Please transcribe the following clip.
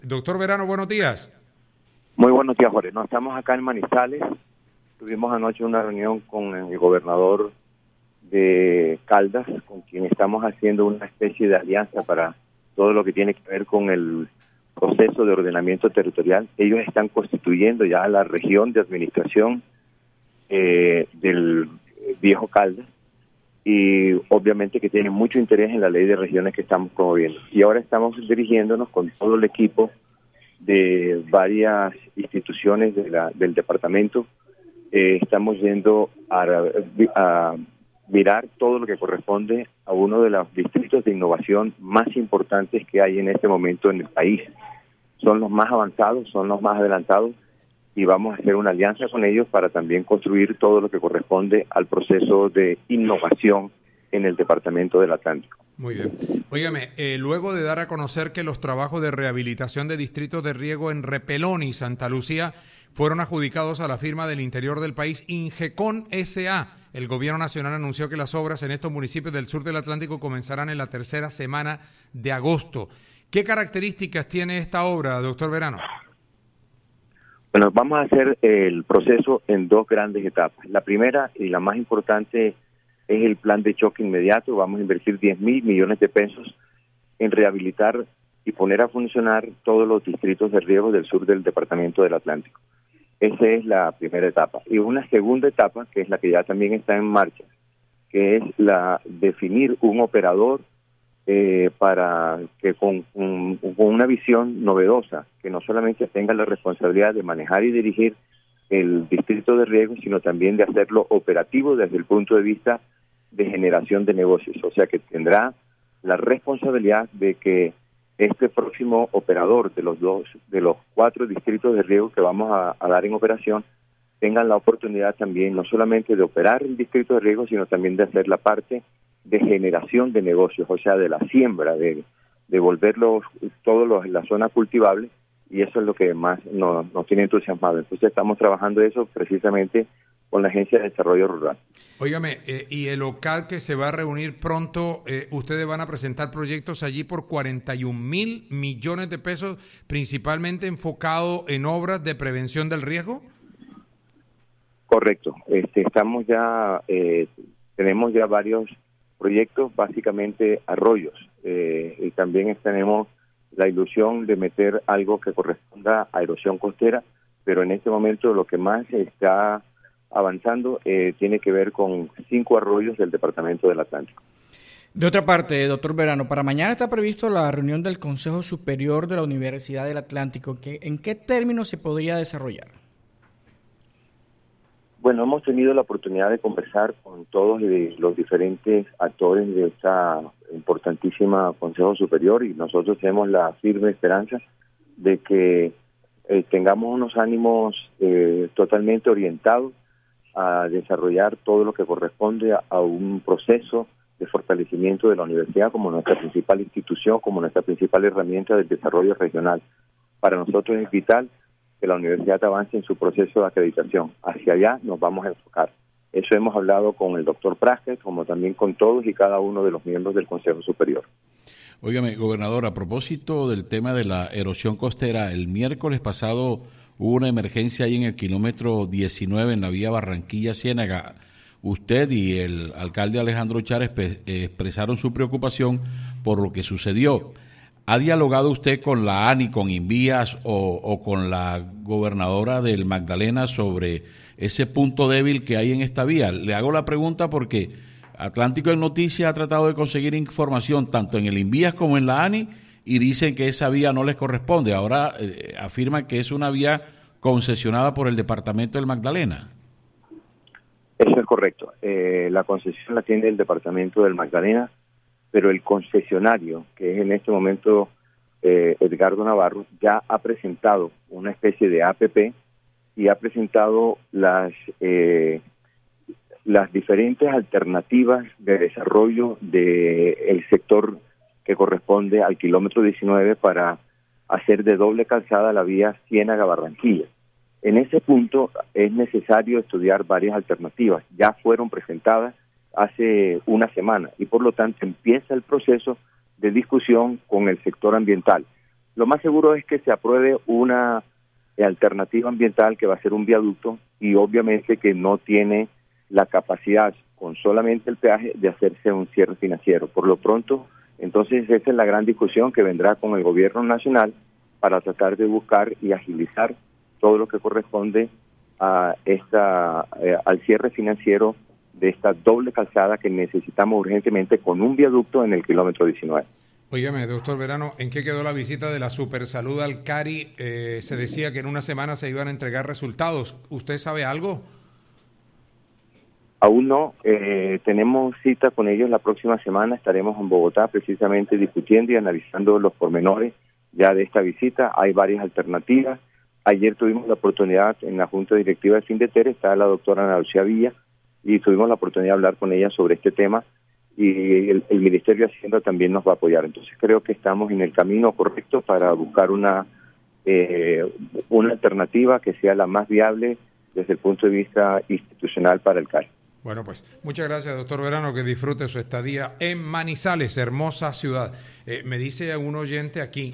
Doctor Verano, buenos días. Muy buenos días, Jorge. No, estamos acá en Manizales. Tuvimos anoche una reunión con el gobernador de Caldas, con quien estamos haciendo una especie de alianza para todo lo que tiene que ver con el proceso de ordenamiento territorial. Ellos están constituyendo ya la región de administración del Viejo Caldas y obviamente que tienen mucho interés en la ley de regiones que estamos promoviendo. Y ahora estamos dirigiéndonos con todo el equipo de varias instituciones del departamento. Estamos yendo a mirar todo lo que corresponde a uno de los distritos de innovación más importantes que hay en este momento en el país. Son los más avanzados, son los más adelantados y vamos a hacer una alianza con ellos para también construir todo lo que corresponde al proceso de innovación en el departamento del Atlántico. Muy bien. Óigame, luego de dar a conocer que los trabajos de rehabilitación de distritos de riego en Repelón y Santa Lucía fueron adjudicados a la firma del interior del país Ingecon S.A., el gobierno nacional anunció que las obras en estos municipios del sur del Atlántico comenzarán en la tercera semana de agosto. ¿Qué características tiene esta obra, doctor Verano? Bueno, vamos a hacer el proceso en dos grandes etapas. La primera y la más importante es el plan de choque inmediato. Vamos a invertir 10.000 millones de pesos en rehabilitar y poner a funcionar todos los distritos de riego del sur del departamento del Atlántico. Esa es la primera etapa. Y una segunda etapa, que es la que ya también está en marcha, que es la definir un operador para que con una visión novedosa, que no solamente tenga la responsabilidad de manejar y dirigir el distrito de riego, sino también de hacerlo operativo desde el punto de vista de generación de negocios. O sea que tendrá la responsabilidad de que este próximo operador de los 4 distritos de riego que vamos a dar en operación tengan la oportunidad también no solamente de operar el distrito de riego, sino también de hacer la parte de generación de negocios, o sea, de la siembra, de volverlos la zona cultivable, y eso es lo que más nos tiene entusiasmado. Entonces estamos trabajando eso precisamente con la Agencia de Desarrollo Rural. Óigame, y el OCAD que se va a reunir pronto, ustedes van a presentar proyectos allí por 41.000 millones de pesos, principalmente enfocado en obras de prevención del riesgo. Correcto. Estamos ya, tenemos ya varios proyectos, básicamente arroyos, y también tenemos la ilusión de meter algo que corresponda a erosión costera, pero en este momento lo que más está avanzando tiene que ver con 5 arroyos del departamento del Atlántico. De otra parte, doctor Verano, para mañana está previsto la reunión del Consejo Superior de la Universidad del Atlántico. ¿En qué términos se podría desarrollar? Bueno, hemos tenido la oportunidad de conversar con todos los diferentes actores de esta importantísima Consejo Superior y nosotros tenemos la firme esperanza de que tengamos unos ánimos totalmente orientados a desarrollar todo lo que corresponde a un proceso de fortalecimiento de la universidad como nuestra principal institución, como nuestra principal herramienta del desarrollo regional. Para nosotros es vital que la universidad avance en su proceso de acreditación. Hacia allá nos vamos a enfocar. Eso hemos hablado con el doctor Prasker, como también con todos y cada uno de los miembros del Consejo Superior. Óigame, gobernador, a propósito del tema de la erosión costera, el miércoles pasado hubo una emergencia ahí en el kilómetro 19 en la vía Barranquilla-Ciénaga. Usted y el alcalde Alejandro Char expresaron su preocupación por lo que sucedió. ¿Ha dialogado usted con la ANI, con Invías o con la gobernadora del Magdalena sobre ese punto débil que hay en esta vía? Le hago la pregunta porque Atlántico en Noticias ha tratado de conseguir información tanto en el Invías como en la ANI y dicen que esa vía no les corresponde. Ahora afirman que es una vía concesionada por el departamento del Magdalena. Eso es correcto. La concesión la tiene el departamento del Magdalena, pero el concesionario, que es en este momento Edgardo Navarro, ya ha presentado una especie de APP y ha presentado las diferentes alternativas de desarrollo del sector que corresponde al kilómetro 19 para hacer de doble calzada la vía Ciénaga-Barranquilla. En ese punto es necesario estudiar varias alternativas. Ya fueron presentadas hace una semana y por lo tanto empieza el proceso de discusión con el sector ambiental. lo más seguro es que se apruebe una alternativa ambiental que va a ser un viaducto y obviamente que no tiene la capacidad con solamente el peaje de hacerse un cierre financiero. Por lo pronto, entonces esa es la gran discusión que vendrá con el gobierno nacional para tratar de buscar y agilizar todo lo que corresponde a al cierre financiero de esta doble calzada que necesitamos urgentemente con un viaducto en el kilómetro 19. Óigame, doctor Verano, ¿en qué quedó la visita de la Supersalud al Cari? Se decía que en una semana se iban a entregar resultados. ¿Usted sabe algo? Aún no. Tenemos cita con ellos la próxima semana. Estaremos en Bogotá precisamente discutiendo y analizando los pormenores ya de esta visita. Hay varias alternativas. Ayer tuvimos la oportunidad en la Junta Directiva de Findeter, está la doctora Ana Lucía Villa, y tuvimos la oportunidad de hablar con ella sobre este tema, y el Ministerio de Hacienda también nos va a apoyar. Entonces creo que estamos en el camino correcto para buscar una alternativa que sea la más viable desde el punto de vista institucional para el CAI. Bueno, pues muchas gracias, doctor Verano, que disfrute su estadía en Manizales, hermosa ciudad. Me dice un oyente aquí